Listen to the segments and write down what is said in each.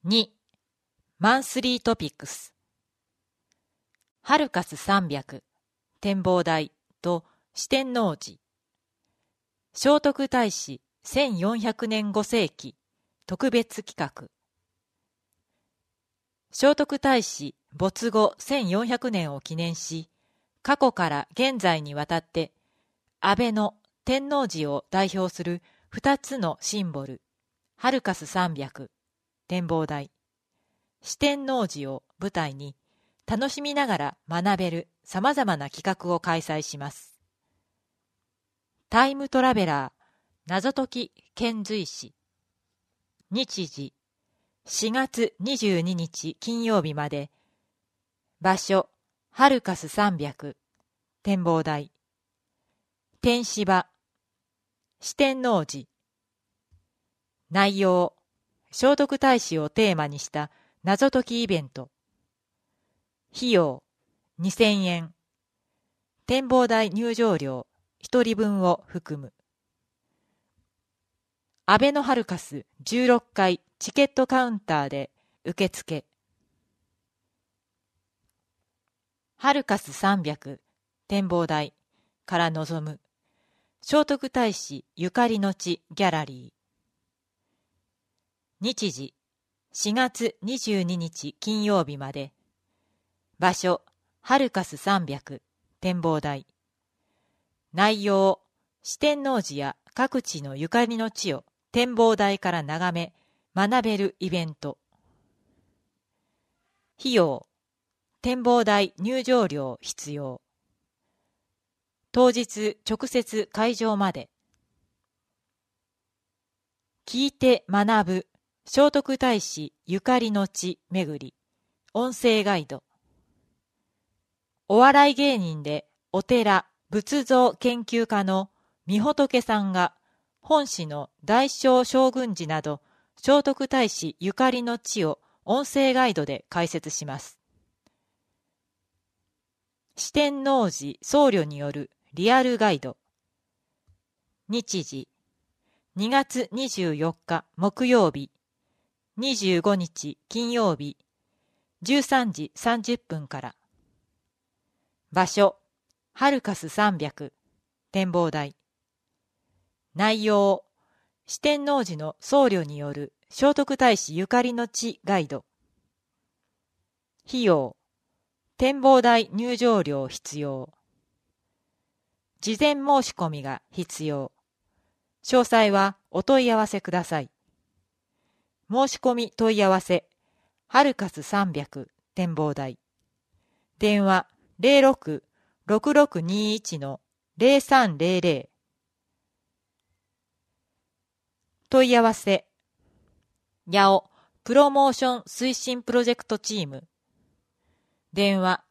2. マンスリートピックス。ハルカス300、展望台と四天王寺。聖徳太子1400年5世紀特別企画。聖徳太子没後1400年を記念し、過去から現在にわたって、安倍の天王寺を代表する2つのシンボル、ハルカス300、展望台、四天王寺を舞台に、楽しみながら学べる様々な企画を開催します。タイムトラベラー、謎解き遣隋使。日時、4月22日金曜日まで。場所、ハルカス300、展望台。天使場、四天王寺。内容、聖徳太子をテーマにした謎解きイベント。費用、2000円。展望台入場料、1人分を含む。安倍のハルカス16階チケットカウンターで受付。ハルカス300展望台から望む聖徳太子ゆかりの地ギャラリー。日時4月22日金曜日まで。場所ハルカス300展望台。内容、四天王寺や各地のゆかりの地を展望台から眺め学べるイベント。費用、展望台入場料必要。当日直接会場まで。聞いて学ぶ聖徳太子ゆかりの地巡り音声ガイド。お笑い芸人でお寺仏像研究家の御仏さんが本市の大正将軍寺など聖徳太子ゆかりの地を音声ガイドで解説します。四天王寺僧侶によるリアルガイド。日時2月24日木曜日、25日金曜日、13時30分から。場所、ハルカス300展望台。内容、四天王寺の僧侶による聖徳太子ゆかりの地ガイド。費用、展望台入場料必要。事前申し込みが必要。詳細はお問い合わせください。申し込み問い合わせ、ハルカス300展望台。電話06-6621-0300。問い合わせ、やおプロモーション推進プロジェクトチーム。電話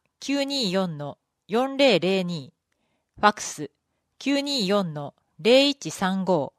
924-4002。ファクス924-0135。